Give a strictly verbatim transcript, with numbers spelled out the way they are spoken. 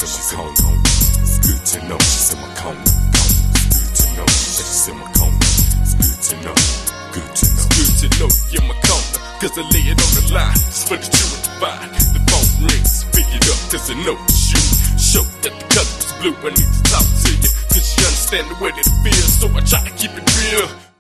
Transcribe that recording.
she's in my corner. It's good to know she's in my corner. It's good to know that she's in my corner. It's good to know, good to know. It's good to know you're in my corner, cause I lay it on the line, just for the true and divine. The phone rings, pick it up, cause I know it's you. Show that the color is blue, I need to talk to you, cause you understand the way that it feels, so I try to keep it real.